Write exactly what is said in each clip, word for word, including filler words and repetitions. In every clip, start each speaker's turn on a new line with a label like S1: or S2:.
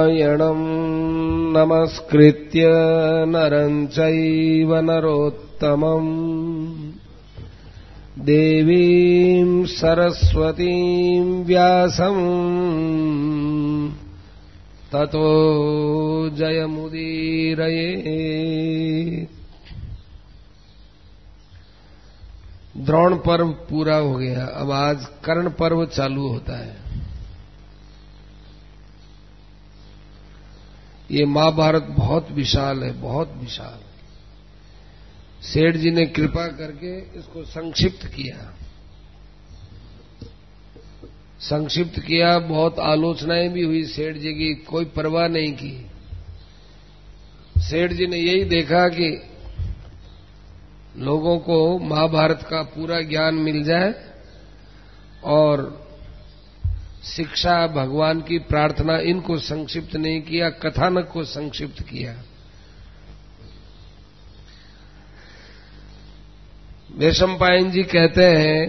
S1: नारायणं नमस्कृत्य नरं चैव नरोत्तमं देवीं सरस्वतीं व्यासं ततो जयमुदीरये। द्रोण पर्व पूरा हो गया, अब आज कर्ण पर्व चालू होता है। ये महाभारत बहुत विशाल है, बहुत विशाल। सेठ जी ने कृपा करके इसको संक्षिप्त किया संक्षिप्त किया बहुत आलोचनाएं भी हुई सेठ जी की, कोई परवाह नहीं की। सेठ जी ने यही देखा कि लोगों को महाभारत का पूरा ज्ञान मिल जाए और शिक्षा भगवान की प्रार्थना, इनको संक्षिप्त नहीं किया, कथानक को संक्षिप्त किया। वैशंपायन जी कहते हैं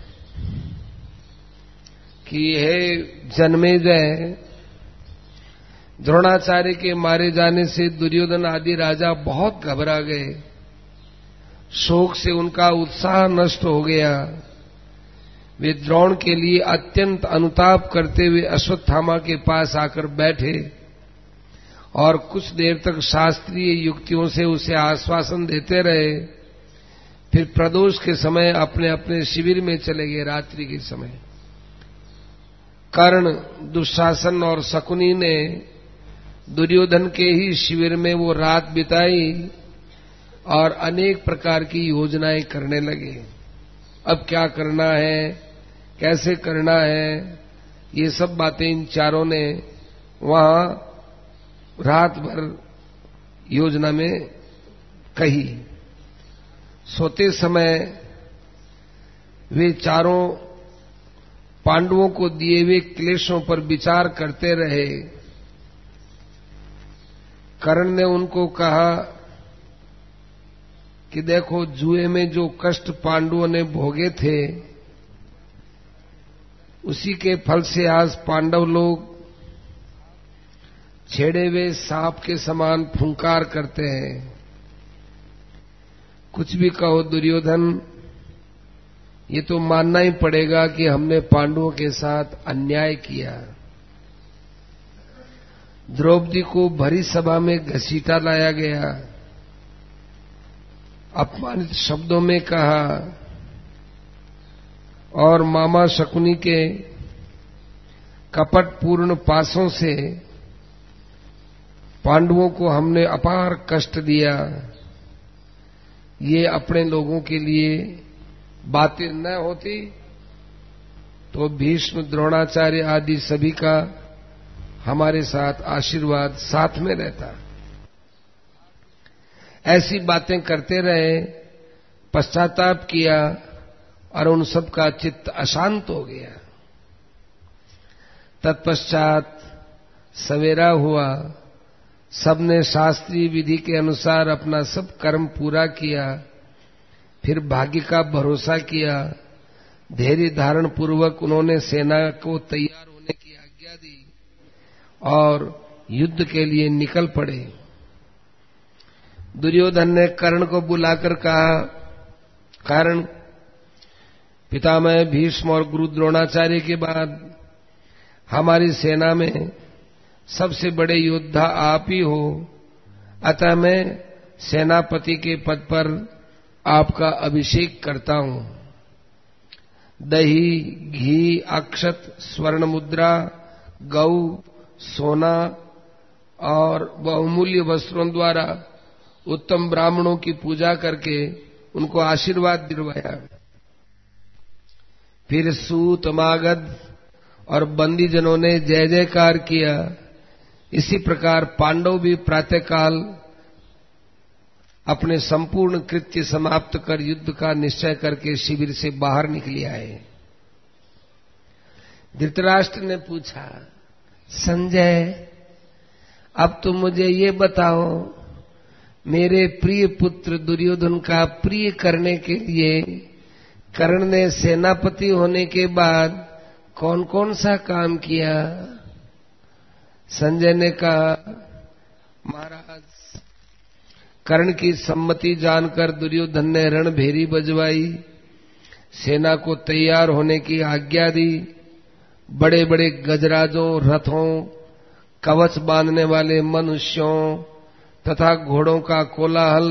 S1: कि हे जन्मेजय, द्रोणाचार्य के मारे जाने से दुर्योधन आदि राजा बहुत घबरा गए, शोक से उनका उत्साह नष्ट हो गया। वे द्रोण के लिए अत्यंत अनुताप करते हुए अश्वत्थामा के पास आकर बैठे और कुछ देर तक शास्त्रीय युक्तियों से उसे आश्वासन देते रहे। फिर प्रदोष के समय अपने अपने शिविर में चले गए। रात्रि के समय कर्ण, दुशासन और शकुनी ने दुर्योधन के ही शिविर में वो रात बिताई और अनेक प्रकार की योजनाएं करने लगे। अब क्या करना है, कैसे करना है, ये सब बातें इन चारों ने वहां रात भर योजना में कही। सोते समय वे चारों पांडवों को दिए हुए क्लेशों पर विचार करते रहे। कर्ण ने उनको कहा कि देखो, जुए में जो कष्ट पांडवों ने भोगे थे, उसी के फल से आज पांडव लोग छेड़े हुए सांप के समान फुंकार करते हैं। कुछ भी कहो दुर्योधन, ये तो मानना ही पड़ेगा कि हमने पांडवों के साथ अन्याय किया। द्रौपदी को भरी सभा में घसीटा लाया गया, अपमानित शब्दों में कहा और मामा शकुनी के कपटपूर्ण पासों से पांडवों को हमने अपार कष्ट दिया। ये अपने लोगों के लिए बातें न होती तो भीष्म, द्रोणाचार्य आदि सभी का हमारे साथ आशीर्वाद साथ में रहता। ऐसी बातें करते रहे, पश्चाताप किया और उन सब का चित्त अशांत हो गया। तत्पश्चात सवेरा हुआ, सबने शास्त्रीय विधि के अनुसार अपना सब कर्म पूरा किया। फिर भाग्य का भरोसा किया, धैर्य धारण पूर्वक उन्होंने सेना को तैयार होने की आज्ञा दी और युद्ध के लिए निकल पड़े। दुर्योधन ने कर्ण को बुलाकर कहा, कर्ण, पितामह भीष्म और गुरु द्रोणाचार्य के बाद हमारी सेना में सबसे बड़े योद्धा आप ही हो, अतः मैं सेनापति के पद पर आपका अभिषेक करता हूं। दही, घी, अक्षत, स्वर्ण मुद्रा, गौ, सोना और बहुमूल्य वस्त्रों द्वारा उत्तम ब्राह्मणों की पूजा करके उनको आशीर्वाद दिलवाया। फिर सूत, मागध और बंदीजनों ने जय जयकार किया। इसी प्रकार पांडव भी प्रातःकाल अपने संपूर्ण कृत्य समाप्त कर युद्ध का निश्चय करके शिविर से बाहर निकल आए। धृतराष्ट्र ने पूछा, संजय, अब तुम मुझे ये बताओ, मेरे प्रिय पुत्र दुर्योधन का प्रिय करने के लिए कर्ण ने सेनापति होने के बाद कौन कौन सा काम किया? संजय ने कहा, महाराज, कर्ण की सम्मति जानकर दुर्योधन ने रणभेरी बजवाई, सेना को तैयार होने की आज्ञा दी। बड़े बड़े गजराजों, रथों, कवच बांधने वाले मनुष्यों तथा घोड़ों का कोलाहल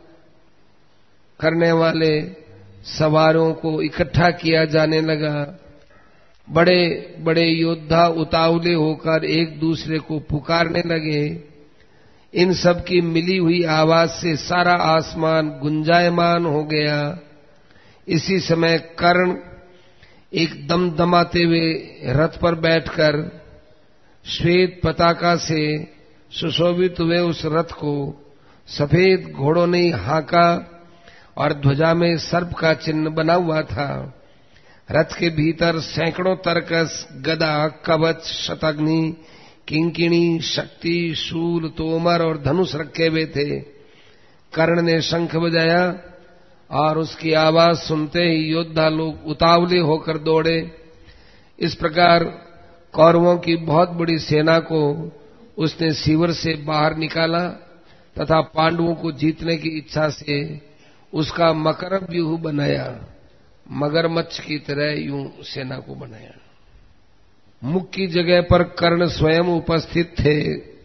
S1: करने वाले सवारों को इकट्ठा किया जाने लगा। बड़े बड़े योद्धा उतावले होकर एक दूसरे को पुकारने लगे। इन सब की मिली हुई आवाज से सारा आसमान गुंजायमान हो गया। इसी समय कर्ण एक दमदमाते हुए रथ पर बैठकर श्वेत पताका से सुशोभित हुए उस रथ को सफेद घोड़ों ने हाँका और ध्वजा में सर्प का चिन्ह बना हुआ था। रथ के भीतर सैकड़ों तरकस, गदा, कवच, शतग्नि, किंकिणी, शक्ति, शूल, तोमर और धनुष रखे हुए थे। कर्ण ने शंख बजाया और उसकी आवाज सुनते ही योद्धा लोग उतावले होकर दौड़े। इस प्रकार कौरवों की बहुत बड़ी सेना को उसने शिविर से बाहर निकाला तथा पांडवों को जीतने की इच्छा से उसका मकर व्यूह बनाया। मगरमच्छ की तरह यूं सेना को बनाया। मुख की जगह पर कर्ण स्वयं उपस्थित थे।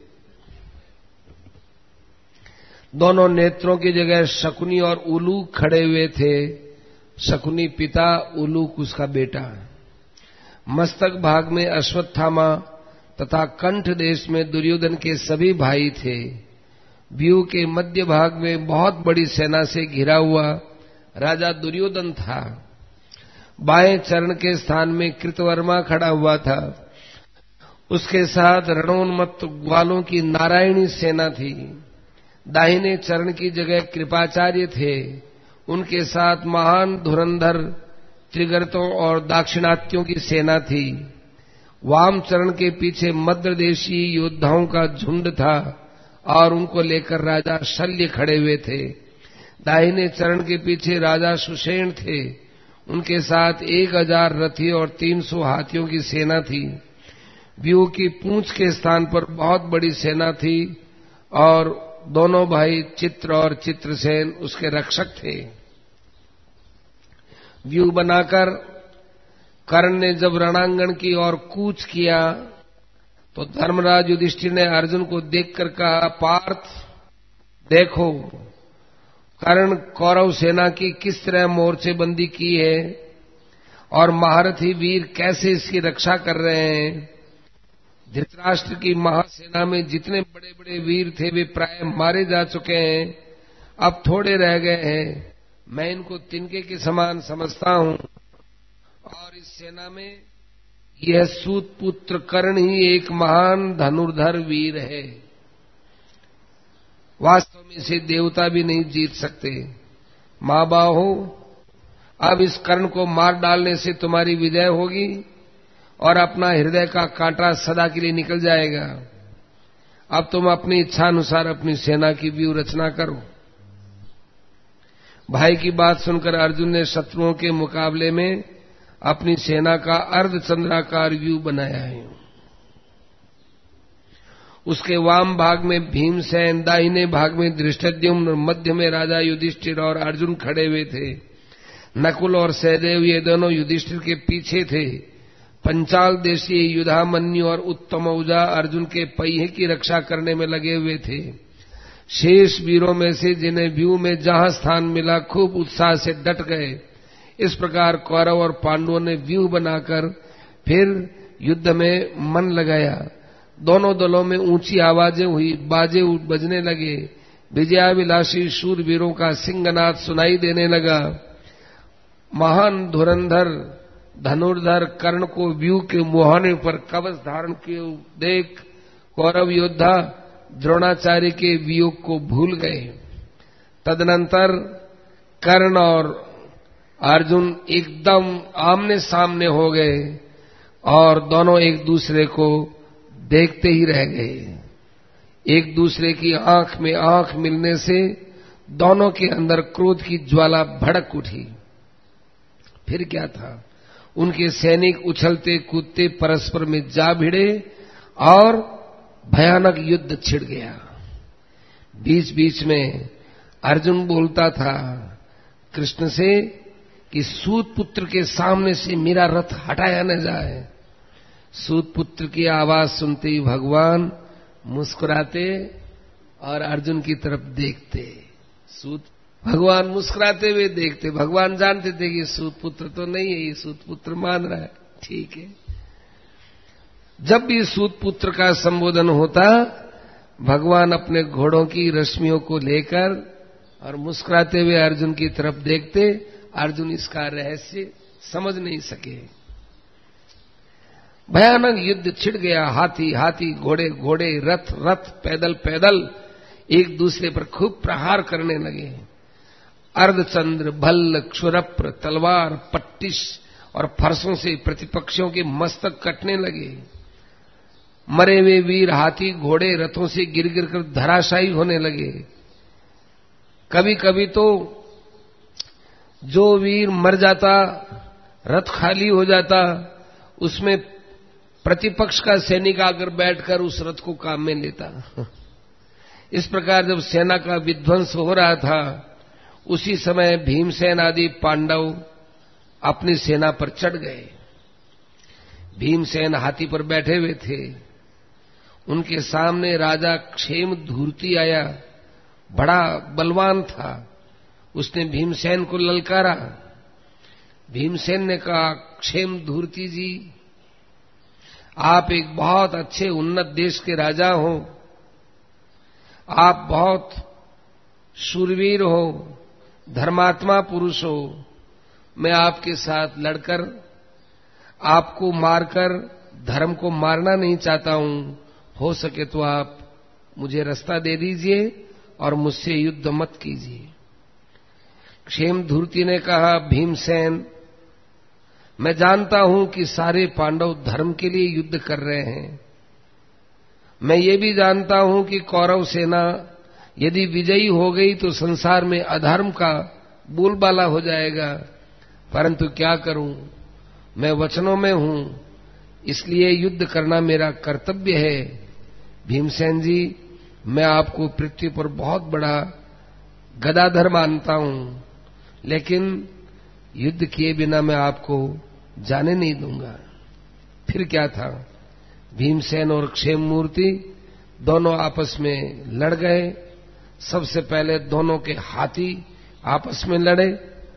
S1: दोनों नेत्रों की जगह शकुनी और उलूक खड़े हुए थे। शकुनी पिता, उलूक उसका बेटा। मस्तक भाग में अश्वत्थामा तथा कंठ देश में दुर्योधन के सभी भाई थे। व्यूह के मध्य भाग में बहुत बड़ी सेना से घिरा हुआ राजा दुर्योधन था। बाएं चरण के स्थान में कृतवर्मा खड़ा हुआ था। उसके साथ रणोन्मत्त ग्वालों की नारायणी सेना थी। दाहिने चरण की जगह कृपाचार्य थे। उनके साथ महान धुरंधर त्रिगर्तों और दाक्षिणात्यों की सेना थी। वाम चरण के पीछे मध्यदेशी योद्धाओं का झुंड था और उनको लेकर राजा शल्य खड़े हुए थे। दाहिने चरण के पीछे राजा सुषेण थे। उनके साथ एक हजार रथी और तीन सौ हाथियों की सेना थी। व्यूह की पूंछ के स्थान पर बहुत बड़ी सेना थी और दोनों भाई चित्र और चित्रसेन उसके रक्षक थे। व्यूह बनाकर कर्ण ने जब रणांगण की ओर कूच किया तो धर्मराज युधिष्ठिर ने अर्जुन को देखकर कहा, पार्थ देखो, कर्ण कौरव सेना की किस तरह मोर्चेबंदी की है और महारथी वीर कैसे इसकी रक्षा कर रहे हैं। धृतराष्ट्र की महासेना में जितने बड़े बड़े वीर थे वे प्राय मारे जा चुके हैं, अब थोड़े रह गए हैं। मैं इनको तिनके के समान समझता हूं और इस सेना में यह सूत पुत्र कर्ण ही एक महान धनुर्धर वीर है। वास्तव में इसे देवता भी नहीं जीत सकते। मां बाहो, अब इस कर्ण को मार डालने से तुम्हारी विजय होगी और अपना हृदय का कांटा सदा के लिए निकल जाएगा। अब तुम अपनी इच्छा अनुसार अपनी सेना की व्यूह रचना करो। भाई की बात सुनकर अर्जुन ने शत्रुओं के मुकाबले में अपनी सेना का अर्धचंद्राकार व्यूह बनाया है। उसके वाम भाग में भीमसेन, दाहिने भाग में धृष्टद्युम्न, मध्य में राजा युधिष्ठिर और अर्जुन खड़े हुए थे। नकुल और सहदेव ये दोनों युधिष्ठिर के पीछे थे। पंचाल देशी युधामन्यु और उत्तमौजा अर्जुन के पहिए की रक्षा करने में लगे हुए थे। शेष वीरों में से जिन्हें व्यूह में जहां स्थान मिला खूब उत्साह से डट गए। इस प्रकार कौरव और पांडवों ने व्यूह बनाकर फिर युद्ध में मन लगाया। दोनों दलों में ऊंची आवाजें हुई, बाजे बजने लगे। विजयाभिलाषी शूरवीरों का सिंहनाद सुनाई देने लगा। महान धुरंधर धनुर्धर कर्ण को व्यूह के मुहाने पर कवच धारण किए देख कौरव योद्धा द्रोणाचार्य के वियोग को भूल गए। तदनंतर कर्ण और अर्जुन एकदम आमने सामने हो गए और दोनों एक दूसरे को देखते ही रह गए। एक दूसरे की आंख में आंख मिलने से दोनों के अंदर क्रोध की ज्वाला भड़क उठी। फिर क्या था, उनके सैनिक उछलते कूदते परस्पर में जा भिड़े और भयानक युद्ध छिड़ गया। बीच बीच में अर्जुन बोलता था कृष्ण से कि सूत पुत्र के सामने से मेरा रथ हटाया न जाए। सूत पुत्र की आवाज सुनते ही भगवान मुस्कुराते और अर्जुन की तरफ देखते। सूत भगवान मुस्कुराते हुए देखते। भगवान जानते थे कि सूत पुत्र तो नहीं है, ये सूत पुत्र मान रहा है, ठीक है। जब भी सूत पुत्र का संबोधन होता, भगवान अपने घोड़ों की रश्मियों को लेकर और मुस्कुराते हुए अर्जुन की तरफ देखते। अर्जुन इसका रहस्य समझ नहीं सके। भयानक युद्ध छिड़ गया। हाथी हाथी, घोड़े घोड़े, रथ रथ, पैदल पैदल एक दूसरे पर खूब प्रहार करने लगे। अर्धचंद्र, भल्ल, क्षुरप्र, तलवार, पट्टिश और फरसों से प्रतिपक्षियों के मस्तक कटने लगे। मरे हुए वीर हाथी घोड़े रथों से गिर गिर कर धराशायी होने लगे। कभी कभी तो जो वीर मर जाता, रथ खाली हो जाता, उसमें प्रतिपक्ष का सैनिक आकर बैठकर उस रथ को काम में लेता। इस प्रकार जब सेना का विध्वंस हो रहा था, उसी समय भीमसेन आदि पांडव अपनी सेना पर चढ़ गए। भीमसेन हाथी पर बैठे हुए थे। उनके सामने राजा क्षेम धूर्ति आया, बड़ा बलवान था। उसने भीमसेन को ललकारा। भीमसेन ने कहा, क्षेम धूर्ति जी, आप एक बहुत अच्छे उन्नत देश के राजा हो, आप बहुत शूरवीर हो, धर्मात्मा पुरुष हो। मैं आपके साथ लड़कर आपको मारकर धर्म को मारना नहीं चाहता हूं। हो सके तो आप मुझे रास्ता दे दीजिए और मुझसे युद्ध मत कीजिए। क्षेम धूर्ति ने कहा, भीमसेन, मैं जानता हूं कि सारे पांडव धर्म के लिए युद्ध कर रहे हैं। मैं ये भी जानता हूं कि कौरव सेना यदि विजयी हो गई तो संसार में अधर्म का बोलबाला हो जाएगा। परंतु क्या करूं, मैं वचनों में हूं, इसलिए युद्ध करना मेरा कर्तव्य है। भीमसेन जी, मैं आपको पृथ्वी पर बहुत बड़ा गदाधर मानता हूं, लेकिन युद्ध किए बिना मैं आपको जाने नहीं दूंगा। फिर क्या था, भीमसेन और क्षेममूर्ति दोनों आपस में लड़ गए। सबसे पहले दोनों के हाथी आपस में लड़े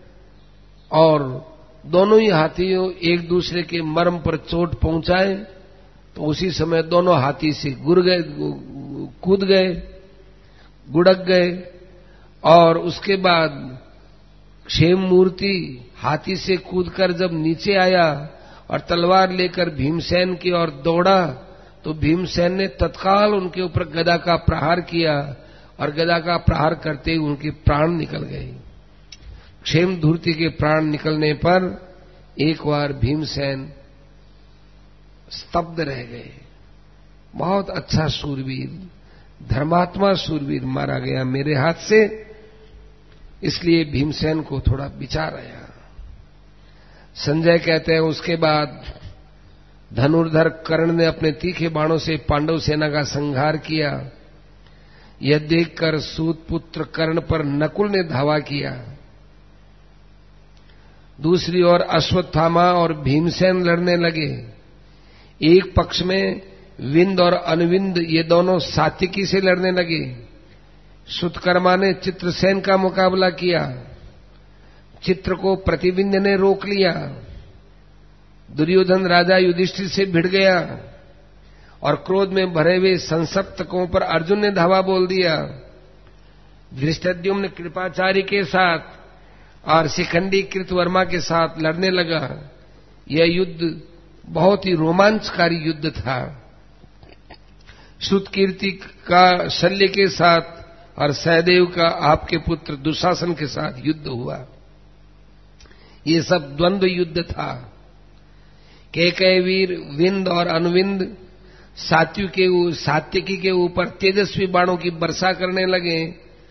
S1: और दोनों ही हाथियों एक दूसरे के मर्म पर चोट पहुंचाए। तो उसी समय दोनों हाथी से गुर गए, कूद गए, गुड़क गए। और उसके बाद क्षेममूर्ति हाथी से कूदकर जब नीचे आया और तलवार लेकर भीमसेन की ओर दौड़ा, तो भीमसेन ने तत्काल उनके ऊपर गदा का प्रहार किया और गदा का प्रहार करते ही उनके प्राण निकल गए। क्षेमधूर्ति के प्राण निकलने पर एक बार भीमसेन स्तब्ध रह गए। बहुत अच्छा शूरवीर, धर्मात्मा शूरवीर मारा गया मेरे हाथ से। इसलिए भीमसेन को थोड़ा विचार आया। संजय कहते हैं, उसके बाद धनुर्धर कर्ण ने अपने तीखे बाणों से पांडव सेना का संहार किया। यह देखकर सूत पुत्र कर्ण पर नकुल ने धावा किया। दूसरी ओर अश्वत्थामा और भीमसेन लड़ने लगे। एक पक्ष में विंद और अनुविंद ये दोनों सात्विकी से लड़ने लगे। श्रुतकर्मा ने चित्रसेन का मुकाबला किया। चित्र को प्रतिबिंद ने रोक लिया। दुर्योधन राजा युधिष्ठिर से भिड़ गया और क्रोध में भरे हुए संसप्तकों पर अर्जुन ने धावा बोल दिया। धृष्टद्युम्न कृपाचार्य के साथ और शिखंडी कृतवर्मा के साथ लड़ने लगा। यह युद्ध बहुत ही रोमांचकारी युद्ध था। श्रुतकीर्ति का शल्य के साथ और सहदेव का आपके पुत्र दुशासन के साथ युद्ध हुआ। ये सब द्वंद्व युद्ध था। कैकेयवीर विंद और अनुविंद सात्विकी सात्विकी के ऊपर तेजस्वी बाणों की वर्षा करने लगे।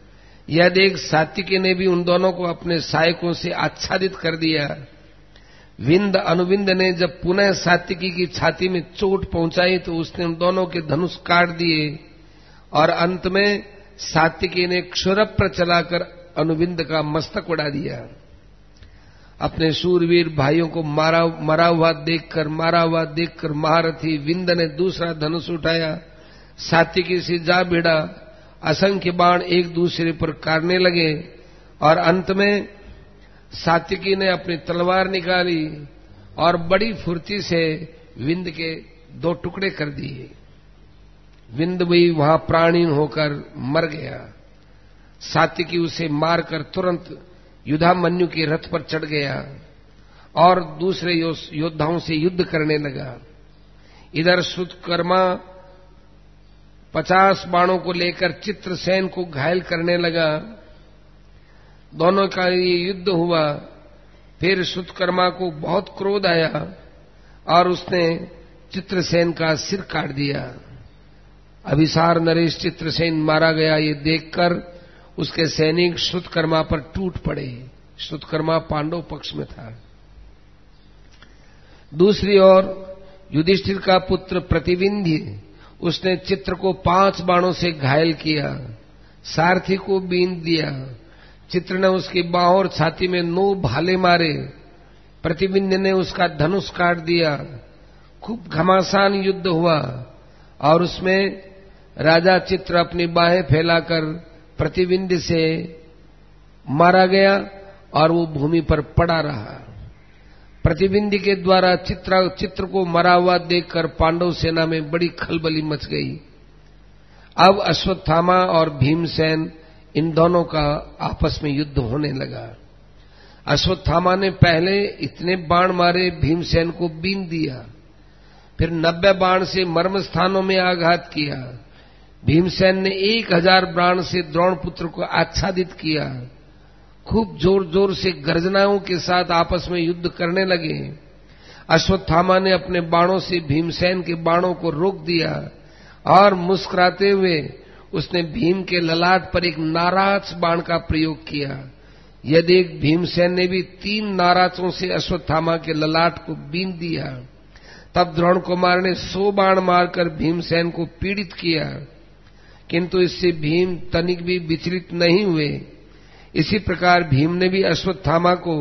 S1: यह देख सात्विकी ने भी उन दोनों को अपने सहायकों से आच्छादित कर दिया। विंद अनुविंद ने जब पुनः सात्विकी की छाती में चोट पहुंचाई तो उसने उन दोनों के धनुष काट दिए और अंत में सात्विकी ने क्षुरप्र चलाकर अनुविंद का मस्तक उड़ा दिया। अपने शूरवीर भाइयों को मारा मरा हुआ देखकर मारा हुआ देखकर महारथी विंद ने दूसरा धनुष उठाया, सात्विकी से जा भिड़ा। असंख्य बाण एक दूसरे पर काटने लगे और अंत में सात्विकी ने अपनी तलवार निकाली और बड़ी फुर्ती से विंद के दो टुकड़े कर दिए। विंद भी वहां प्राणहीन होकर मर गया। सात्विकी उसे मारकर तुरंत युधामन्यु के रथ पर चढ़ गया और दूसरे योद्धाओं से युद्ध करने लगा। इधर श्रुतकर्मा पचास बाणों को लेकर चित्रसेन को घायल करने लगा। दोनों का ये युद्ध हुआ। फिर श्रुतकर्मा को बहुत क्रोध आया और उसने चित्रसेन का सिर काट दिया। अभिसार नरेश चित्रसेन मारा गया ये देखकर उसके सैनिक श्रुतकर्मा पर टूट पड़े। श्रुतकर्मा पांडव पक्ष में था। दूसरी ओर युधिष्ठिर का पुत्र प्रतिविंध्य, उसने चित्र को पांच बाणों से घायल किया, सारथी को बींध दिया। चित्र ने उसकी बाहों और छाती में नौ भाले मारे। प्रतिविंध्य ने उसका धनुष काट दिया। खूब घमासान युद्ध हुआ और उसमें राजा चित्र अपनी बाहें फैलाकर प्रतिविंध्य से मारा गया और वो भूमि पर पड़ा रहा। प्रतिविंध्य के द्वारा चित्र चित्र को मरा हुआ देखकर पांडव सेना में बड़ी खलबली मच गई। अब अश्वत्थामा और भीमसेन इन दोनों का आपस में युद्ध होने लगा। अश्वत्थामा ने पहले इतने बाण मारे, भीमसेन को बीन दिया। फिर नब्बे बाण से मर्म स्थानों में आघात किया। भीमसेन ने एक हजार बाण से द्रोणपुत्र को आच्छादित किया। खूब जोर जोर से गर्जनाओं के साथ आपस में युद्ध करने लगे। अश्वत्थामा ने अपने बाणों से भीमसेन के बाणों को रोक दिया और मुस्कुराते हुए उसने भीम के ललाट पर एक नाराज बाण का प्रयोग किया। यह देख भीमसेन ने भी तीन नाराजों से अश्वत्थामा के ललाट को बीन दिया। तब द्रोण कुमार ने सौ बाण मारकर भीमसेन को पीड़ित किया, किंतु इससे भीम तनिक भी विचलित नहीं हुए। इसी प्रकार भीम ने भी अश्वत्थामा को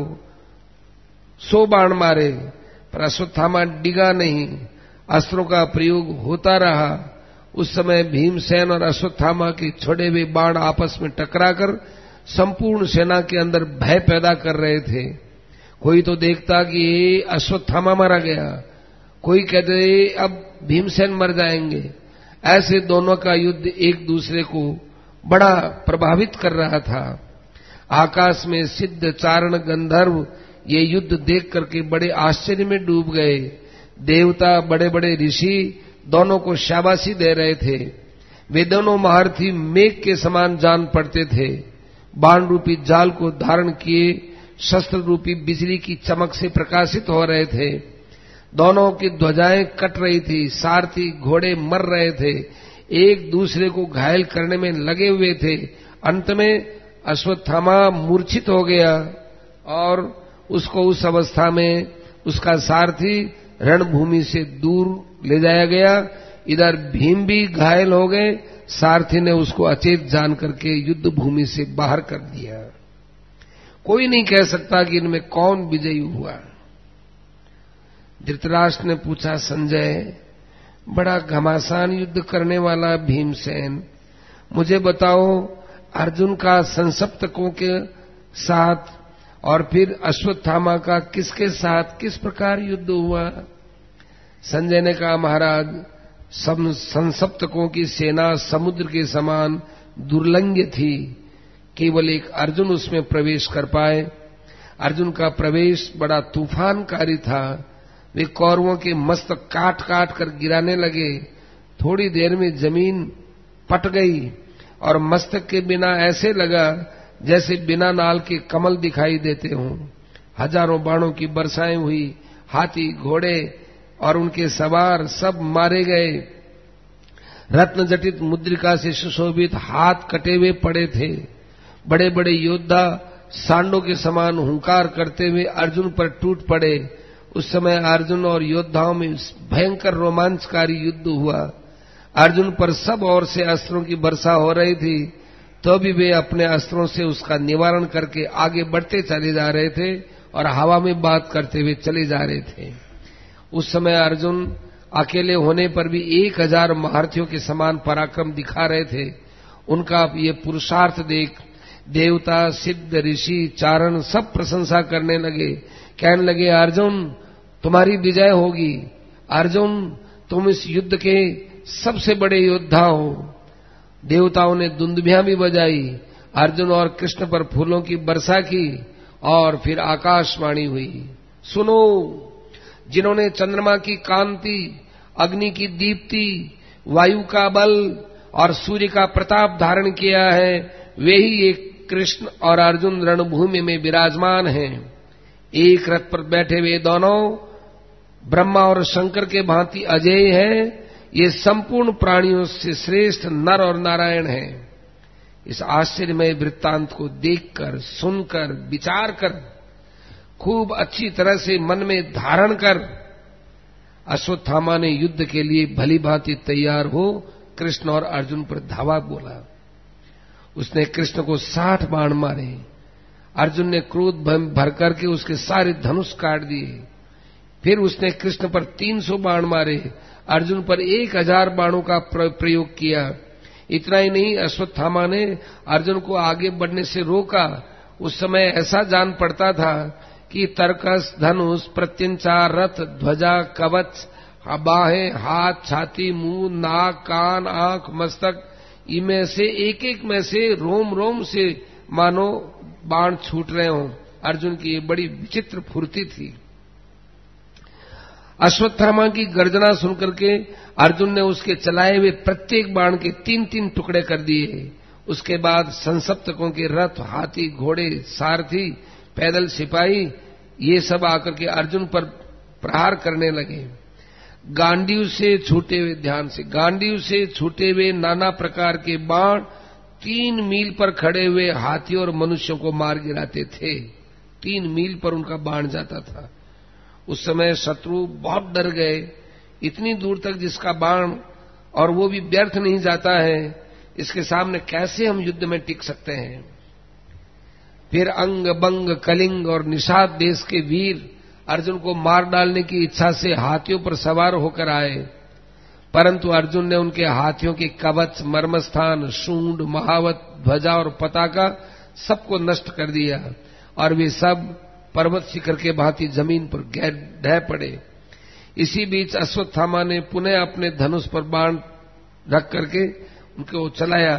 S1: सौ बाण मारे, पर अश्वत्थामा डिगा नहीं, अस्त्रों का प्रयोग होता रहा। उस समय भीमसेन और अश्वत्थामा के छोड़े हुए बाण आपस में टकराकर संपूर्ण सेना के अंदर भय पैदा कर रहे थे। कोई तो देखता कि ये अश्वत्थामा मारा गया, कोई कहते अब भीमसेन मर जाएंगे। ऐसे दोनों का युद्ध एक दूसरे को बड़ा प्रभावित कर रहा था। आकाश में सिद्ध चारण गंधर्व ये युद्ध देख करके बड़े आश्चर्य में डूब गए। देवता बड़े बड़े ऋषि दोनों को शाबाशी दे रहे थे। वे दोनों महारथी मेघ के समान जान पड़ते थे। बाण रूपी जाल को धारण किए शस्त्र रूपी बिजली की चमक से प्रकाशित हो रहे थे। दोनों की ध्वजाएं कट रही थी, सारथी घोड़े मर रहे थे, एक दूसरे को घायल करने में लगे हुए थे। अंत में अश्वत्थामा मूर्छित हो गया और उसको उस अवस्था में उसका सारथी रणभूमि से दूर ले जाया गया। इधर भीम भी घायल हो गए। सारथी ने उसको अचेत जान करके युद्ध भूमि से बाहर कर दिया। कोई नहीं कह सकता कि इनमें कौन विजयी हुआ। धृतराष्ट्र ने पूछा, संजय, बड़ा घमासान युद्ध करने वाला भीमसेन, मुझे बताओ अर्जुन का संसप्तकों के साथ और फिर अश्वत्थामा का किसके साथ किस प्रकार युद्ध हुआ? संजय ने कहा, महाराज, सब संसप्तकों की सेना समुद्र के समान दुर्लंघ्य थी, केवल एक अर्जुन उसमें प्रवेश कर पाए। अर्जुन का प्रवेश बड़ा तूफानकारी था। वे कौरवों के मस्तक काट काट कर गिराने लगे। थोड़ी देर में जमीन पट गई और मस्तक के बिना ऐसे लगा जैसे बिना नाल के कमल दिखाई देते हों। हजारों बाणों की बरसाएं हुई। हाथी, घोड़े और उनके सवार सब मारे गए। रत्न जटित मुद्रिका से सुशोभित हाथ कटे हुए पड़े थे। बड़े बड़े योद्धा सांडों के समान हुंकार करते हुए अर्जुन पर टूट पड़े उस समय अर्जुन और योद्धाओं में भयंकर रोमांचकारी युद्ध हुआ। अर्जुन पर सब ओर से अस्त्रों की वर्षा हो रही थी, तो भी वे अपने अस्त्रों से उसका निवारण करके आगे बढ़ते चले जा रहे थे और हवा में बात करते हुए चले जा रहे थे। उस समय अर्जुन अकेले होने पर भी एक हजार महारथियों के समान पराक्रम दिखा रहे थे। उनका ये पुरुषार्थ देख देवता, सिद्ध, ऋषि, चारण सब प्रशंसा करने लगे। कहने लगे, अर्जुन तुम्हारी विजय होगी, अर्जुन तुम इस युद्ध के सबसे बड़े योद्धा हो। देवताओं ने दुंदुभियां भी बजाई, अर्जुन और कृष्ण पर फूलों की वर्षा की और फिर आकाशवाणी हुई, सुनो, जिन्होंने चंद्रमा की कांति, अग्नि की दीप्ति, वायु का बल और सूर्य का प्रताप धारण किया है, वे ही एक कृष्ण और अर्जुन रणभूमि में विराजमान हैं। एक रथ पर बैठे हुए दोनों ब्रह्मा और शंकर के भांति अजेय हैं। ये संपूर्ण प्राणियों से श्रेष्ठ नर और नारायण हैं। इस आश्चर्यमय वृत्तांत को देखकर, सुनकर, विचार कर, खूब अच्छी तरह से मन में धारण कर अश्वत्थामा ने युद्ध के लिए भली भांति तैयार हो कृष्ण और अर्जुन पर धावा बोला। उसने कृष्ण को साठ बाण मारे। अर्जुन ने क्रोध भर करके उसके सारे धनुष काट दिए। फिर उसने कृष्ण पर तीन सौ बाण मारे, अर्जुन पर एक हजार बाणों का प्रयोग किया। इतना ही नहीं, अश्वत्थामा ने अर्जुन को आगे बढ़ने से रोका। उस समय ऐसा जान पड़ता था कि तर्कस, धनुष, प्रत्यंचा, रथ, ध्वजा, कवच, बाहें, हाथ, छाती, मुंह, नाक, कान, आंख, मस्तक, इनमें से एक एक में से रोम रोम से मानो बाण छूट रहे हों। अर्जुन की ये बड़ी विचित्र फुर्ती थी। अश्वत्थामा की गर्जना सुनकर के अर्जुन ने उसके चलाए हुए प्रत्येक बाण के तीन तीन टुकड़े कर दिए। उसके बाद संसप्तकों के रथ, हाथी, घोड़े, सारथी, पैदल सिपाही, ये सब आकर के अर्जुन पर प्रहार करने लगे। गांडीव से छूटे हुए, ध्यान से, गांडीव से छूटे हुए नाना प्रकार के बाण तीन मील पर खड़े हुए हाथियों और मनुष्यों को मार गिराते थे। तीन मील पर उनका बाण जाता था। उस समय शत्रु बहुत डर गए। इतनी दूर तक जिसका बाण और वो भी व्यर्थ नहीं जाता है, इसके सामने कैसे हम युद्ध में टिक सकते हैं। फिर अंग, बंग, कलिंग और निषाद देश के वीर अर्जुन को मार डालने की इच्छा से हाथियों पर सवार होकर आए, परंतु अर्जुन ने उनके हाथियों के कवच, मर्मस्थान, सूंड, महावत, ध्वजा और पताका सबको नष्ट कर दिया और वे सब पर्वत शिखर के भांति जमीन पर ढह पड़े। इसी बीच अश्वत्थामा ने पुनः अपने धनुष पर बाण रख करके उनको चलाया।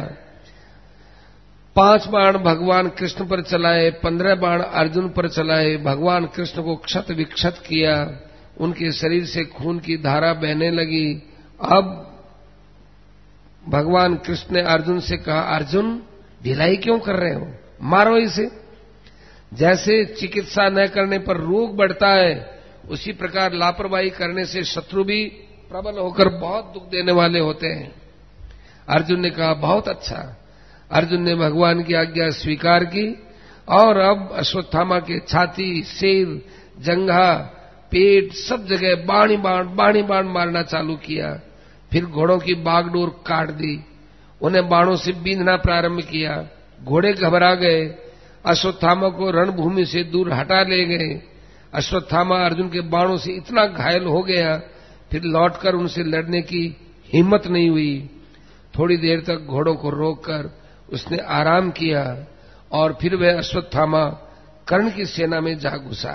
S1: पांच बाण भगवान कृष्ण पर चलाए, पंद्रह बाण अर्जुन पर चलाए। भगवान कृष्ण को क्षत विक्षत किया, उनके शरीर से खून की धारा बहने लगी। अब भगवान कृष्ण ने अर्जुन से कहा, अर्जुन ढिलाई क्यों कर रहे हो, मारो इसे। जैसे चिकित्सा न करने पर रोग बढ़ता है, उसी प्रकार लापरवाही करने से शत्रु भी प्रबल होकर बहुत दुख देने वाले होते हैं। अर्जुन ने कहा, बहुत अच्छा। अर्जुन ने भगवान की आज्ञा स्वीकार की और अब अश्वत्थामा के छाती, सिर, जंघा, पेट सब जगह बाणी बाण बाणी बाण मारना चालू किया। फिर घोड़ों की बागडोर काट दी, उन्हें बाणों से बींधना प्रारंभ किया। घोड़े घबरा गए, अश्वत्थामा को रणभूमि से दूर हटा ले गए। अश्वत्थामा अर्जुन के बाणों से इतना घायल हो गया, फिर लौटकर उनसे लड़ने की हिम्मत नहीं हुई। थोड़ी देर तक घोड़ों को रोककर उसने आराम किया और फिर वह अश्वत्थामा कर्ण की सेना में जा घुसा।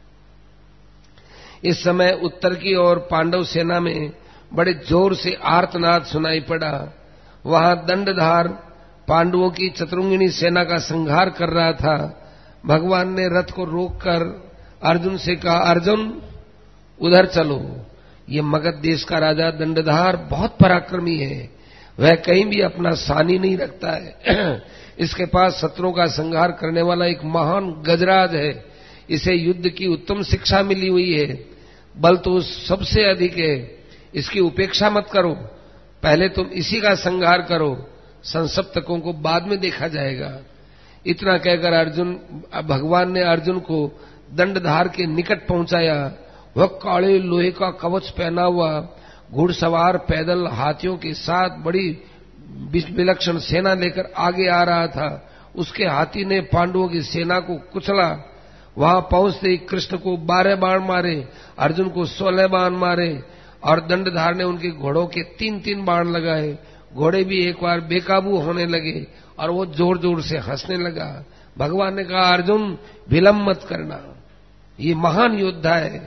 S1: इस समय उत्तर की ओर पांडव सेना में बड़े जोर से आर्तनाद सुनाई पड़ा। वहां दंडधार पांडवों की चतुरंगिणी सेना का संहार कर रहा था। भगवान ने रथ को रोककर अर्जुन से कहा, अर्जुन उधर चलो। ये मगध देश का राजा दंडधार बहुत पराक्रमी है, वह कहीं भी अपना सानी नहीं रखता है। इसके पास शत्रुओं का संहार करने वाला एक महान गजराज है। इसे युद्ध की उत्तम शिक्षा मिली हुई है, बल तो सबसे अधिक है। इसकी उपेक्षा मत करो, पहले तुम इसी का संहार करो, संसप्तकों को बाद में देखा जाएगा। इतना कहकर अर्जुन भगवान ने अर्जुन को दंडधार के निकट पहुंचाया वह काले लोहे का कवच पहना हुआ घुड़सवार पैदल हाथियों के साथ बड़ी विलक्षण सेना लेकर आगे आ रहा था। उसके हाथी ने पांडवों की सेना को कुचला। वहां पहुंचते ही कृष्ण को बारह बाण मारे, अर्जुन को सोलह बाण मारे और दंडधार ने उनके घोड़ों के तीन तीन बाण लगाए। घोड़े भी एक बार बेकाबू होने लगे और वो जोर जोर से हंसने लगा। भगवान ने कहा, अर्जुन विलंब मत करना, ये महान योद्धा है।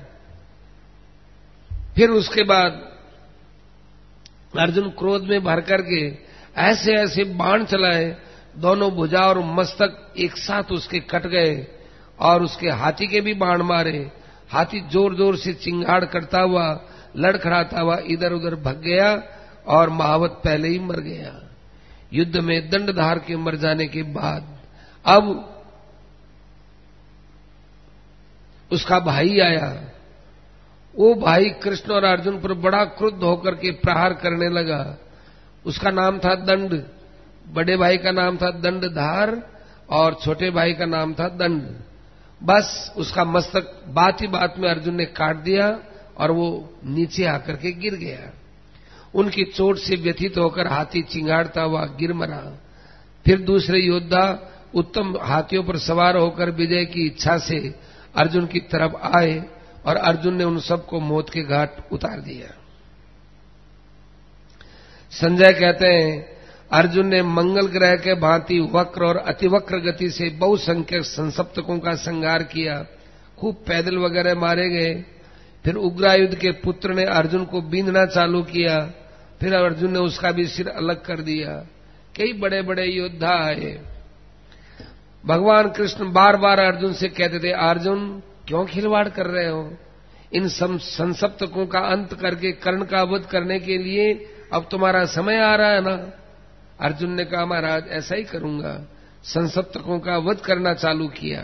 S1: फिर उसके बाद अर्जुन क्रोध में भर करके ऐसे ऐसे बाण चलाए, दोनों भुजा और मस्तक एक साथ उसके कट गए और उसके हाथी के भी बाण मारे। हाथी जोर जोर से चिंगाड़ करता हुआ, लड़खड़ाता हुआ इधर उधर भग गया और महावत पहले ही मर गया। युद्ध में दंडधार के मर जाने के बाद अब उसका भाई आया। वो भाई कृष्ण और अर्जुन पर बड़ा क्रुद्ध होकर के प्रहार करने लगा। उसका नाम था दंड। बड़े भाई का नाम था दंडधार और छोटे भाई का नाम था दंड। बस उसका मस्तक बात ही बात में अर्जुन ने काट दिया और वो नीचे आकर के गिर गया। उनकी चोट से व्यथित होकर हाथी चिंगाड़ता हुआ गिर मरा। फिर दूसरे योद्धा उत्तम हाथियों पर सवार होकर विजय की इच्छा से अर्जुन की तरफ आए और अर्जुन ने उन सबको मौत के घाट उतार दिया। संजय कहते हैं, अर्जुन ने मंगल ग्रह के भांति वक्र और अतिवक्र गति से बहुसंख्यक संसप्तकों का संहार किया। खूब पैदल वगैरह मारे गए। फिर उग्रायुध के पुत्र ने अर्जुन को बींधना चालू किया। फिर अर्जुन ने उसका भी सिर अलग कर दिया। कई बड़े बड़े योद्धा आए। भगवान कृष्ण बार बार अर्जुन से कहते थे, अर्जुन क्यों खिलवाड़ कर रहे हो? इन संसप्तकों का अंत करके कर्ण का वध करने के लिए अब तुम्हारा समय आ रहा है ना? अर्जुन ने कहा, महाराज ऐसा ही करूंगा। संसप्तकों का वध करना चालू किया।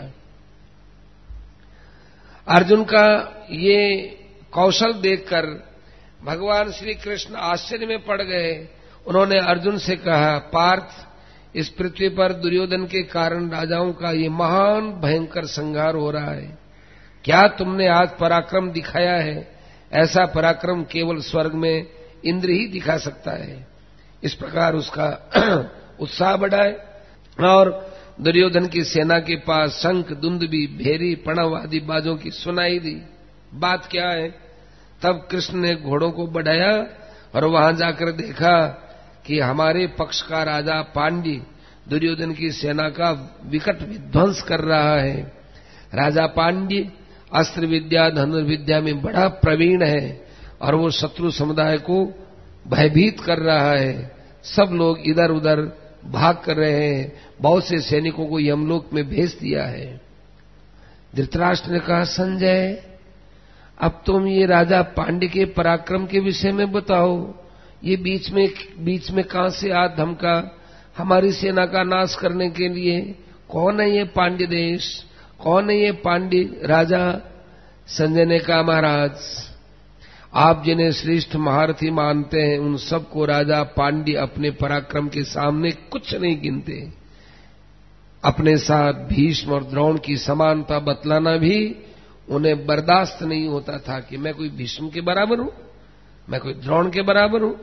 S1: अर्जुन का ये कौशल देखकर भगवान श्री कृष्ण आश्चर्य में पड़ गए। उन्होंने अर्जुन से कहा, पार्थ, इस पृथ्वी पर दुर्योधन के कारण राजाओं का ये महान भयंकर संहार हो रहा है। क्या तुमने आज पराक्रम दिखाया है? ऐसा पराक्रम केवल स्वर्ग में इंद्र ही दिखा सकता है। इस प्रकार उसका उत्साह बढ़ाए और दुर्योधन की सेना के पास शंख, दुंदुभी, भेरी, प्रणव आदि बाजों की सुनाई दी। बात क्या है? तब कृष्ण ने घोड़ों को बढ़ाया और वहां जाकर देखा कि हमारे पक्ष का राजा पांड्य दुर्योधन की सेना का विकट विध्वंस कर रहा है। राजा पांड्य अस्त्र विद्या, धनुर्विद्या में बड़ा प्रवीण है और वो शत्रु समुदाय को भयभीत कर रहा है। सब लोग इधर उधर भाग कर रहे हैं। बहुत से सैनिकों को यमलोक में भेज दिया है। धृतराष्ट्र ने कहा, संजय, अब तुम ये राजा पांड्य के पराक्रम के विषय में बताओ। ये बीच में बीच में कहां से आ धमका हमारी सेना का नाश करने के लिए? कौन है ये पांड्य देश? कौन है ये पांड्य राजा? संजय ने कहा, महाराज, आप जिन्हें श्रेष्ठ महारथी मानते हैं उन सबको राजा पांड्य अपने पराक्रम के सामने कुछ नहीं गिनते। अपने साथ भीष्म और द्रोण की समानता बतलाना भी उन्हें बर्दाश्त नहीं होता था कि मैं कोई भीष्म के बराबर हूं, मैं कोई द्रोण के बराबर हूं।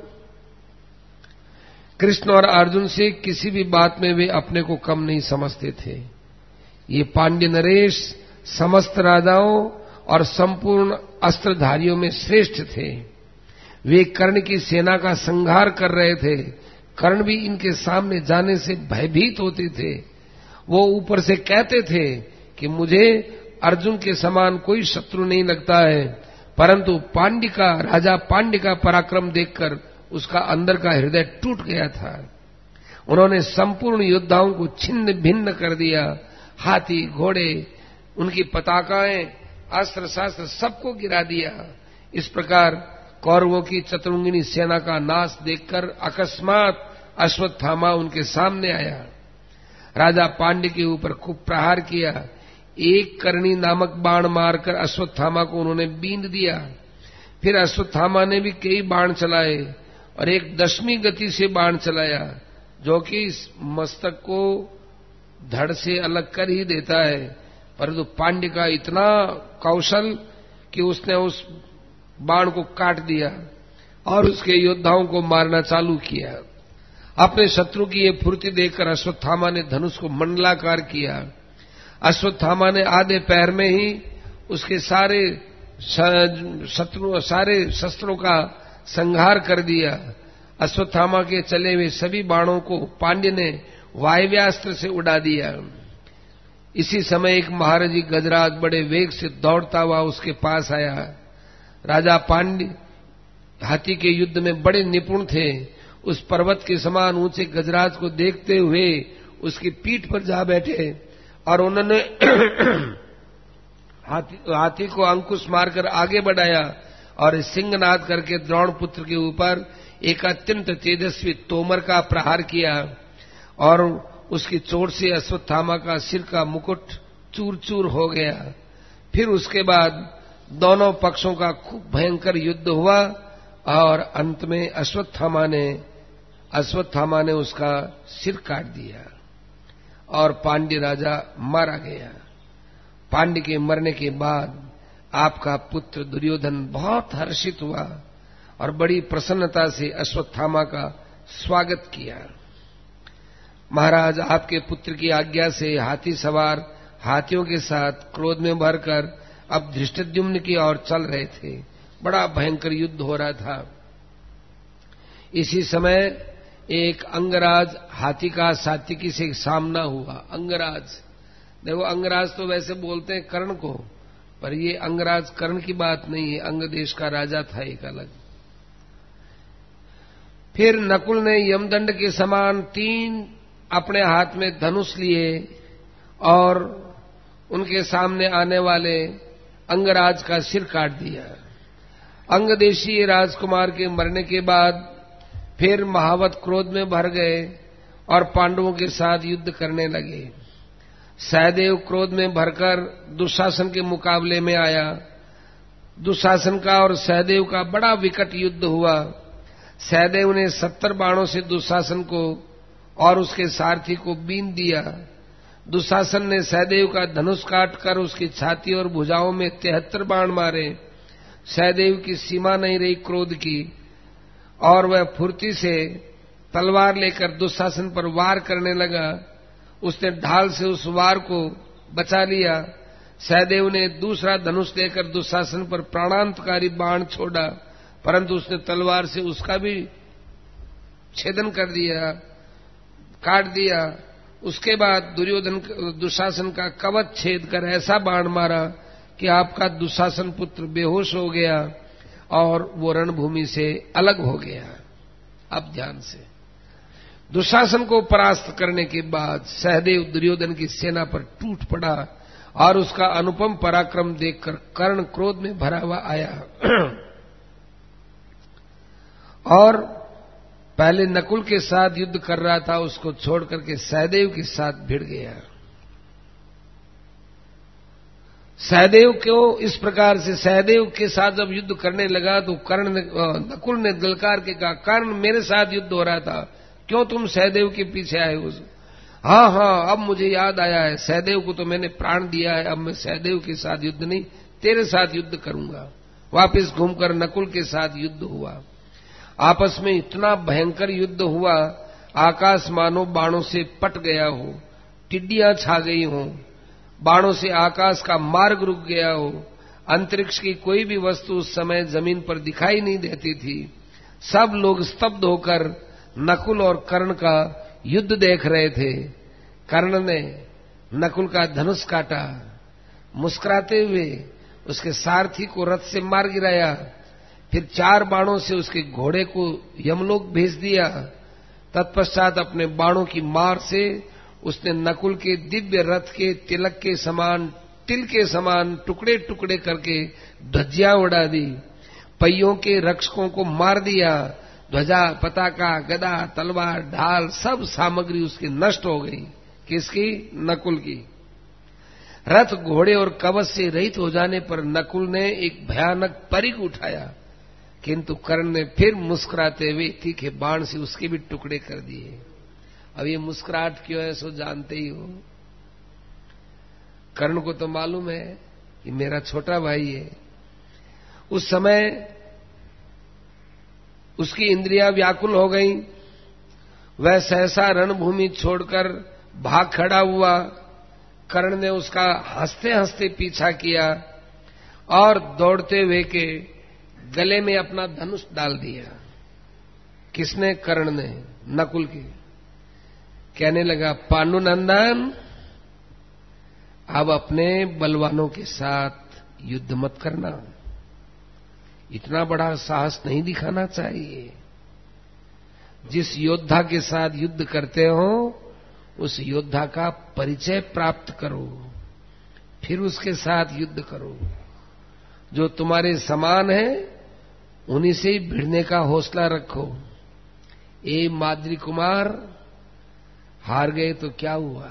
S1: कृष्ण और अर्जुन से किसी भी बात में वे अपने को कम नहीं समझते थे। ये पांड्य नरेश समस्त राजाओं और संपूर्ण अस्त्रधारियों में श्रेष्ठ थे। वे कर्ण की सेना का संहार कर रहे थे। कर्ण भी इनके सामने जाने से भयभीत होते थे। वो ऊपर से कहते थे कि मुझे अर्जुन के समान कोई शत्रु नहीं लगता है, परंतु पांड्य का राजा पांड्य का पराक्रम देखकर उसका अंदर का हृदय टूट गया था। उन्होंने संपूर्ण योद्धाओं को छिन्न भिन्न कर दिया। हाथी, घोड़े, उनकी पताकाएं, अस्त्र शास्त्र सबको गिरा दिया। इस प्रकार कौरवों की चतुरंगिनी सेना का नाश देखकर अकस्मात अश्वत्थामा उनके सामने आया। राजा पांड्य के ऊपर खूब प्रहार किया। एक करणी नामक बाण मारकर अश्वत्थामा को उन्होंने बींध दिया। फिर अश्वत्थामा ने भी कई बाण चलाए और एक दशमी गति से बाण चलाया, जो कि इस मस्तक को धड़ से अलग कर ही देता है। परंतु पांड्य का इतना कौशल कि उसने उस बाण को काट दिया और उसके योद्धाओं को मारना चालू किया। अपने शत्रु की ये फुर्ती देखकर अश्वत्थामा ने धनुष को मंडलाकार किया। अश्वत्थामा ने आधे पैर में ही उसके सारे शत्रु सारे शस्त्रों का संहार कर दिया। अश्वत्थामा के चले हुए सभी बाणों को पांड्य ने वायव्यास्त्र से उड़ा दिया। इसी समय एक महाराजी गजराज बड़े वेग से दौड़ता हुआ उसके पास आया। राजा पांड्य हाथी के युद्ध में बड़े निपुण थे। उस पर्वत के समान ऊंचे गजराज को देखते हुए उसकी पीठ पर जा बैठे और उन्होंने हाथी, हाथी को अंकुश मारकर आगे बढ़ाया और सिंहनाद करके द्रोण पुत्र के ऊपर एक अत्यंत तेजस्वी तोमर का प्रहार किया और उसकी चोट से अश्वत्थामा का सिर का मुकुट चूर चूर हो गया। फिर उसके बाद दोनों पक्षों का खूब भयंकर युद्ध हुआ और अंत में अश्वत्थामा ने अश्वत्थामा ने उसका सिर काट दिया और पांड्य राजा मारा गया। पांड्य के मरने के बाद आपका पुत्र दुर्योधन बहुत हर्षित हुआ और बड़ी प्रसन्नता से अश्वत्थामा का स्वागत किया। महाराज, आपके पुत्र की आज्ञा से हाथी सवार हाथियों के साथ क्रोध में भरकर अब धृष्टद्युम्न की ओर चल रहे थे। बड़ा भयंकर युद्ध हो रहा था। इसी समय एक अंगराज हाथी का सात्विकी से सामना हुआ। अंगराज, देखो अंगराज तो वैसे बोलते हैं कर्ण को, पर ये अंगराज कर्ण की बात नहीं है, अंग देश का राजा था एक अलग। फिर नकुल ने यमदंड के समान तीन अपने हाथ में धनुष लिए और उनके सामने आने वाले अंगराज का सिर काट दिया। अंगदेशीय राजकुमार के मरने के बाद फिर महावत क्रोध में भर गए और पांडवों के साथ युद्ध करने लगे। सहदेव क्रोध में भरकर दुशासन के मुकाबले में आया। दुशासन का और सहदेव का बड़ा विकट युद्ध हुआ। सहदेव ने सत्तर बाणों से दुशासन को और उसके सारथी को बीन दिया। दुशासन ने सहदेव का धनुष काटकर उसकी छाती और भुजाओं में तिहत्तर बाण मारे। सहदेव की सीमा नहीं रही क्रोध की और वह फुर्ती से तलवार लेकर दुशासन पर वार करने लगा। उसने ढाल से उस वार को बचा लिया। सहदेव ने दूसरा धनुष लेकर दुशासन पर प्राणांतकारी बाण छोड़ा, परंतु उसने तलवार से उसका भी छेदन कर दिया, काट दिया। उसके बाद दुर्योधन दुशासन का कवच छेद कर ऐसा बाण मारा कि आपका दुशासन पुत्र बेहोश हो गया और वो रणभूमि से अलग हो गया। अब ध्यान से, दुशासन को परास्त करने के बाद सहदेव दुर्योधन की सेना पर टूट पड़ा और उसका अनुपम पराक्रम देखकर कर्ण क्रोध में भरा हुआ आया और पहले नकुल के साथ युद्ध कर रहा था, उसको छोड़ करके सहदेव के साथ भिड़ गया। सहदेव क्यों इस प्रकार से सहदेव के साथ जब युद्ध करने लगा तो कर्ण ने नकुल ने गलकार के कहा, कर्ण मेरे साथ युद्ध हो रहा था, क्यों तुम सहदेव के पीछे आए हो? हाँ हाँ, अब मुझे याद आया है, सहदेव को तो मैंने प्राण दिया है, अब मैं सहदेव के साथ युद्ध नहीं तेरे साथ युद्ध करूंगा। वापस घूमकर नकुल के साथ युद्ध हुआ। आपस में इतना भयंकर युद्ध हुआ, आकाश मानो बाणों से पट गया हो, टिड्डियां छा गई हो, बाणों से आकाश का मार्ग रुक गया हो, अंतरिक्ष की कोई भी वस्तु उस समय जमीन पर दिखाई नहीं देती थी। सब लोग स्तब्ध होकर नकुल और कर्ण का युद्ध देख रहे थे। कर्ण ने नकुल का धनुष काटा, मुस्कुराते हुए उसके सारथी को रथ से मार गिराया, फिर चार बाणों से उसके घोड़े को यमलोक भेज दिया। तत्पश्चात अपने बाणों की मार से उसने नकुल के दिव्य रथ के तिलक के समान, तिल के समान टुकड़े टुकड़े करके ध्वजियां उड़ा दी। पहियों के रक्षकों को मार दिया। ध्वजा, पताका, गदा, तलवार, ढाल सब सामग्री उसकी नष्ट हो गई। किसकी? नकुल की। रथ, घोड़े और कवच से रहित हो जाने पर नकुल ने एक भयानक परिघ उठाया, किंतु कर्ण ने फिर मुस्कुराते हुए तीखे बाण से उसके भी टुकड़े कर दिए। अब ये मुस्कुराहट क्यों है सो जानते ही हो। कर्ण को तो मालूम है कि मेरा छोटा भाई है, उस समय उसकी इंद्रियां व्याकुल हो गईं। वह सहसा रणभूमि छोड़कर भाग खड़ा हुआ। कर्ण ने उसका हंसते हंसते पीछा किया और दौड़ते हुए के गले में अपना धनुष डाल दिया। किसने? कर्ण ने, नकुल के। कहने लगा, पांडुनंदन, अब अपने बलवानों के साथ युद्ध मत करना, इतना बड़ा साहस नहीं दिखाना चाहिए। जिस योद्धा के साथ युद्ध करते हो उस योद्धा का परिचय प्राप्त करो, फिर उसके साथ युद्ध करो। जो तुम्हारे समान है उन्हीं से ही भिड़ने का हौसला रखो। ए माद्री कुमार, हार गए तो क्या हुआ?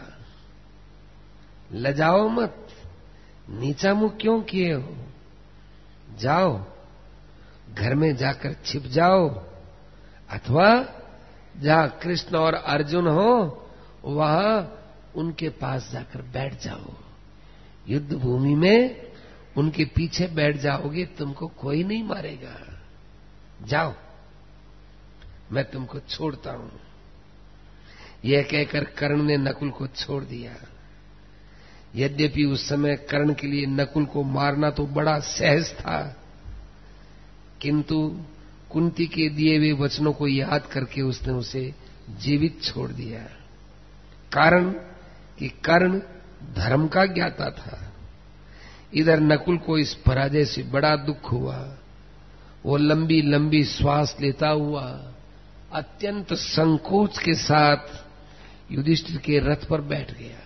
S1: लजाओ मत, नीचा मुंह क्यों किए हो? जाओ, घर में जाकर छिप जाओ, अथवा जहां कृष्ण और अर्जुन हो वहां उनके पास जाकर बैठ जाओ। युद्ध भूमि में उनके पीछे बैठ जाओगे, तुमको कोई नहीं मारेगा। जाओ, मैं तुमको छोड़ता हूं। यह कहकर कर्ण ने नकुल को छोड़ दिया। यद्यपि उस समय कर्ण के लिए नकुल को मारना तो बड़ा सहज था, किंतु कुंती के दिए हुए वचनों को याद करके उसने उसे जीवित छोड़ दिया। कारण कि कर्ण धर्म का ज्ञाता था। इधर नकुल को इस पराजय से बड़ा दुख हुआ। वो लंबी लंबी श्वास लेता हुआ अत्यंत संकोच के साथ युधिष्ठिर के रथ पर बैठ गया।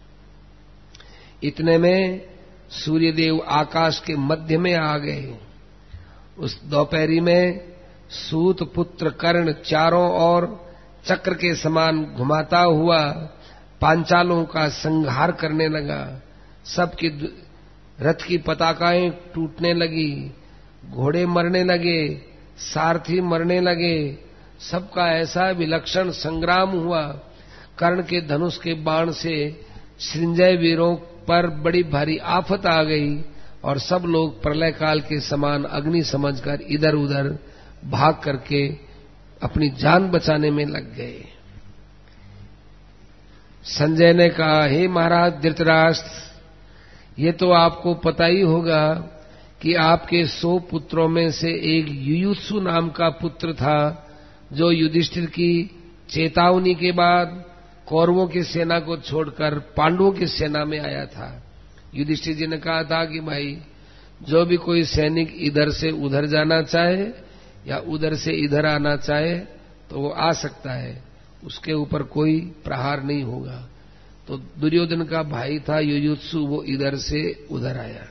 S1: इतने में सूर्यदेव आकाश के मध्य में आ गए। उस दोपहरी में सूत पुत्र कर्ण चारों ओर चक्र के समान घुमाता हुआ पांचालों का संहार करने लगा। सबकी रथ की पताकाएं टूटने लगी, घोड़े मरने लगे, सारथी मरने लगे। सबका ऐसा विलक्षण संग्राम हुआ। कर्ण के धनुष के बाण से सृंजय वीरों पर बड़ी भारी आफत आ गई और सब लोग प्रलय काल के समान अग्नि समझकर इधर उधर भाग करके अपनी जान बचाने में लग गए। संजय ने कहा, हे महाराज धृतराष्ट्र, ये तो आपको पता ही होगा कि आपके सौ पुत्रों में से एक युयुत्सु नाम का पुत्र था, जो युधिष्ठिर की चेतावनी के बाद कौरवों की सेना को छोड़कर पांडवों की सेना में आया था। युधिष्ठिर जी ने कहा था कि भाई, जो भी कोई सैनिक इधर से उधर जाना चाहे या उधर से इधर आना चाहे तो वो आ सकता है, उसके ऊपर कोई प्रहार नहीं होगा। तो दुर्योधन का भाई था युयुत्सु, वो इधर से उधर आया।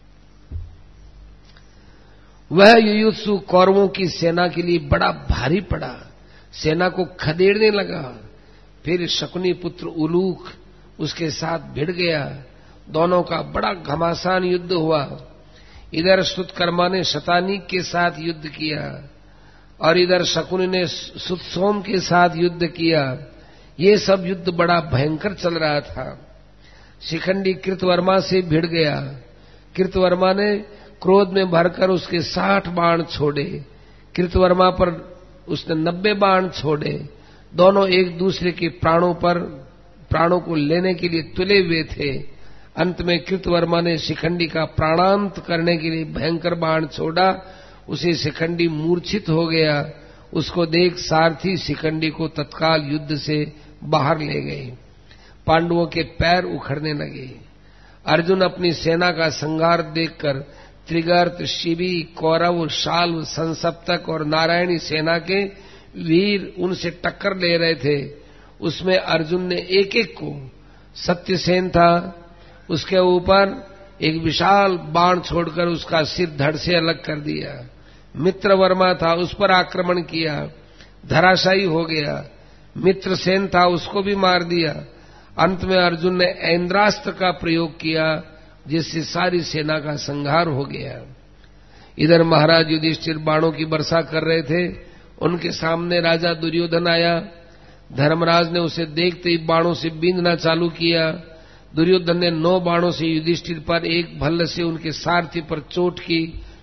S1: वह युयुत्सु कौरवों की सेना के लिए बड़ा भारी पड़ा, सेना को खदेड़ने लगा। फिर शकुनी पुत्र उलूक उसके साथ भिड़ गया। दोनों का बड़ा घमासान युद्ध हुआ। इधर सुतकर्मा ने शतानीक के साथ युद्ध किया और इधर शकुनी ने सुतसोम के साथ युद्ध किया। ये सब युद्ध बड़ा भयंकर चल रहा था। शिखंडी कृतवर्मा से भिड़ गया। कृतवर्मा ने क्रोध में भरकर उसके साठ बाण छोड़े। कृतवर्मा पर उसने नब्बे बाण छोड़े। दोनों एक दूसरे के प्राणों पर प्राणों को लेने के लिए तुले हुए थे। अंत में कृतवर्मा ने शिखंडी का प्राणांत करने के लिए भयंकर बाण छोड़ा। उसे शिखंडी मूर्छित हो गया। उसको देख सारथी शिखंडी को तत्काल युद्ध से बाहर ले गए। पांडवों के पैर उखड़ने लगे। अर्जुन अपनी सेना का संहार देखकर त्रिगर्त, शिबी, कौरव, शाल्व, संसप्तक और नारायणी सेना के वीर उनसे टक्कर ले रहे थे। उसमें अर्जुन ने एक एक को, सत्यसेन था, उसके ऊपर एक विशाल बाण छोड़कर उसका सिर धड़ से अलग कर दिया। मित्रवर्मा था, उस पर आक्रमण किया, धराशायी हो गया। मित्रसेन था, उसको भी मार दिया। अंत में अर्जुन ने ऐन्द्रास्त्र का प्रयोग किया, जिससे सारी सेना का संहार हो गया। इधर महाराज युधिष्ठिर बाणों की वर्षा कर रहे थे। उनके सामने राजा दुर्योधन आया। धर्मराज ने उसे देखते ही बाणों से बींधना चालू किया। दुर्योधन ने नौ बाणों से युधिष्ठिर पर, एक भल्ल से उनके सारथी पर चोट की,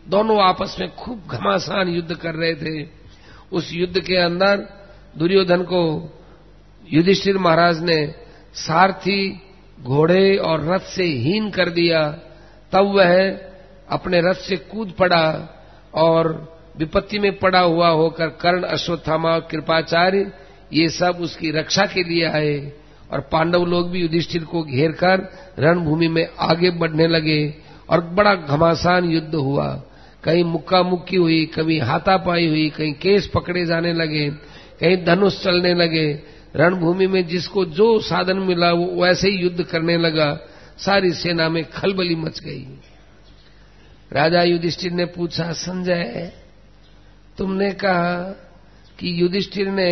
S1: दोनों आपस में खूब घमासान युद्ध कर रहे थे। उस युद्ध के अंदर दुर्योधन को युधिष्ठिर महाराज ने सारथी, घोड़े और रथ से हीन कर दिया। तब वह अपने रथ से कूद पड़ा और विपत्ति में पड़ा हुआ होकर कर्ण, अश्वत्थामा, कृपाचार्य ये सब उसकी रक्षा के लिए आए और पांडव लोग भी युधिष्ठिर को घेर कर रणभूमि में आगे बढ़ने लगे और बड़ा घमासान युद्ध हुआ। कहीं मुक्का मुक्की हुई, कभी हाथापाई हुई, कहीं केस पकड़े जाने लगे, कहीं धनुष चलने लगे। रणभूमि में जिसको जो साधन मिला वो वैसे ही युद्ध करने लगा। सारी सेना में खलबली मच गई। राजा युधिष्ठिर ने पूछा, संजय तुमने कहा कि युधिष्ठिर ने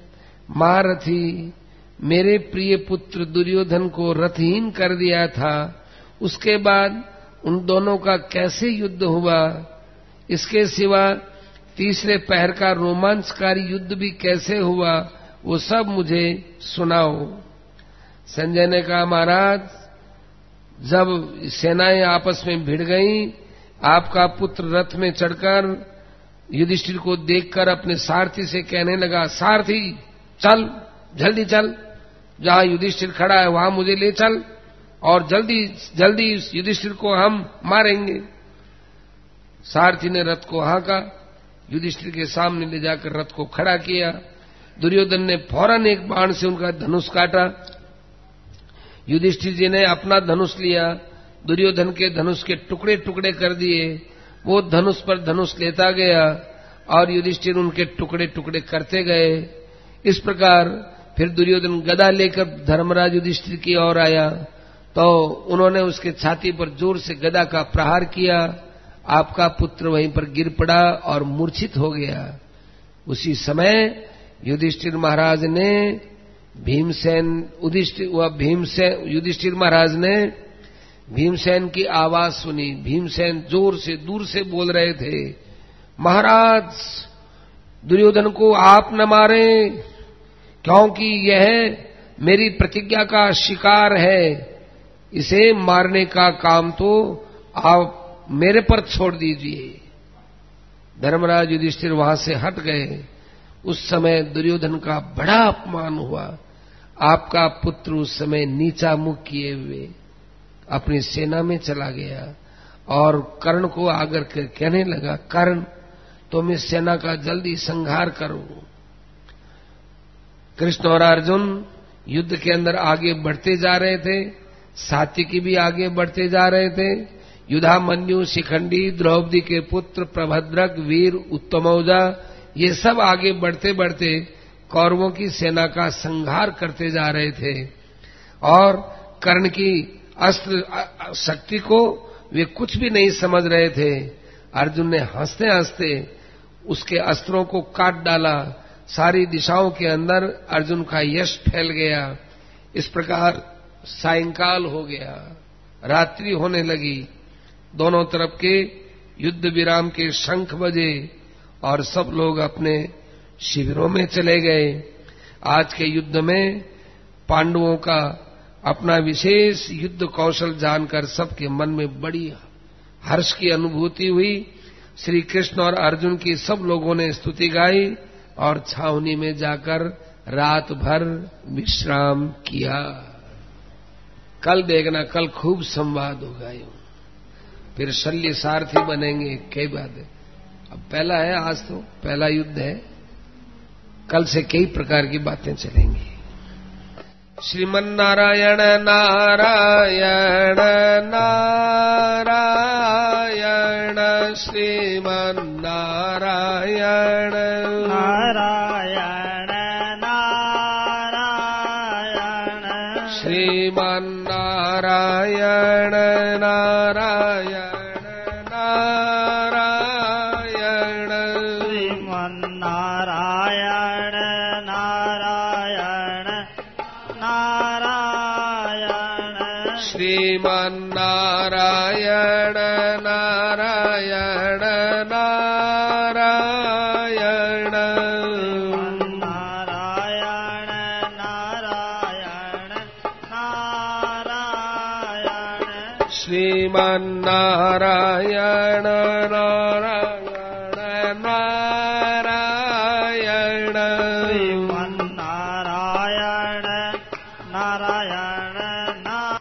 S1: महारथी मेरे प्रिय पुत्र दुर्योधन को रथहीन कर दिया था, उसके बाद उन दोनों का कैसे युद्ध हुआ? इसके सिवा तीसरे पहर का रोमांचकारी युद्ध भी कैसे हुआ, वो सब मुझे सुनाओ। संजय ने कहा, महाराज जब सेनाएं आपस में भिड़ गईं, आपका पुत्र रथ में चढ़कर युधिष्ठिर को देखकर अपने सारथी से कहने लगा, सारथी चल, जल्दी चल, जहां युधिष्ठिर खड़ा है वहां मुझे ले चल और जल्दी जल्दी युधिष्ठिर को हम मारेंगे। सारथी ने रथ को हाँका, युधिष्ठिर के सामने ले जाकर रथ को खड़ा किया। दुर्योधन ने फौरन एक बाण से उनका धनुष काटा। युधिष्ठिर जी ने अपना धनुष लिया, दुर्योधन के धनुष के टुकड़े टुकड़े कर दिए। वो धनुष पर धनुष लेता गया और युधिष्ठिर उनके टुकड़े टुकड़े करते गए। इस प्रकार फिर दुर्योधन गदा लेकर धर्मराज युधिष्ठिर की ओर आया तो उन्होंने उसके छाती पर जोर से गदा का प्रहार किया। आपका पुत्र वहीं पर गिर पड़ा और मूर्छित हो गया। उसी समय युधिष्ठिर महाराज ने भीमसेन युधिष्ठिर वह भीमसेन युधिष्ठिर महाराज ने भीमसेन की आवाज सुनी। भीमसेन जोर से दूर से बोल रहे थे, महाराज दुर्योधन को आप न मारें, क्योंकि यह मेरी प्रतिज्ञा का शिकार है। इसे मारने का काम तो आप मेरे पर छोड़ दीजिए। धर्मराज युधिष्ठिर वहां से हट गए। उस समय दुर्योधन का बड़ा अपमान हुआ। आपका पुत्र उस समय नीचा मुख किए हुए अपनी सेना में चला गया और कर्ण को आकर कहने लगा, कर्ण तुम इस सेना का जल्दी संहार करो। कृष्ण और अर्जुन युद्ध के अंदर आगे बढ़ते जा रहे थे, सात्यकी भी आगे बढ़ते जा रहे थे। युधामन्यु, शिखंडी, द्रौपदी के पुत्र प्रभद्रक, वीर, उत्तमौजा ये सब आगे बढ़ते बढ़ते कौरवों की सेना का संहार करते जा रहे थे और कर्ण की अस्त्र शक्ति को वे कुछ भी नहीं समझ रहे थे। अर्जुन ने हंसते हंसते उसके अस्त्रों को काट डाला। सारी दिशाओं के अंदर अर्जुन का यश फैल गया। इस प्रकार सायंकाल हो गया, रात्रि होने लगी। दोनों तरफ के युद्ध विराम के शंख बजे और सब लोग अपने शिविरों में चले गए। आज के युद्ध में पांडवों का अपना विशेष युद्ध कौशल जानकर सबके मन में बड़ी हर्ष की अनुभूति हुई। श्री कृष्ण और अर्जुन की सब लोगों ने स्तुति गाई और छावनी में जाकर रात भर विश्राम किया। कल देखना, कल खूब संवाद होगा। यूं फिर शल्य सारथी बनेंगे। कई बात है, अब पहला है, आज तो पहला युद्ध है, कल से कई प्रकार की बातें चलेंगी। श्रीमन्नारायण नारायण नारायण श्रीमन्नारायण
S2: नारायण नारायण
S1: श्रीमन्नारायण नारायण नारायण
S2: श्रीमन्नारायण नारायण नारायण
S1: श्रीमन्नारायण नारायण नारायण
S2: नारायण नारायण नारायण
S1: श्रीमन्नारायण नारायण
S2: नारायण